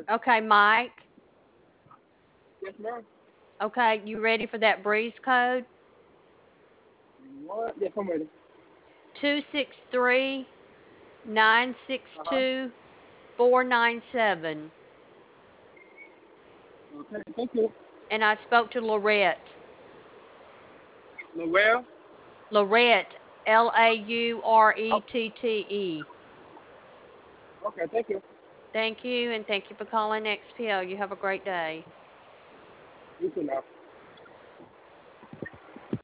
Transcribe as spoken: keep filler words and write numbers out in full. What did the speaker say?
Okay, Mike. Yes, ma'am. Okay, you ready for that breeze code? What? Yes, I'm ready. Two six three nine six Uh huh. two four nine seven. Okay, thank you. And I spoke to Lorette. Lorel. Lorette, L A U R E Oh, T T E. okay, thank you. Thank you, and thank you for calling X P O. You have a great day. You too now.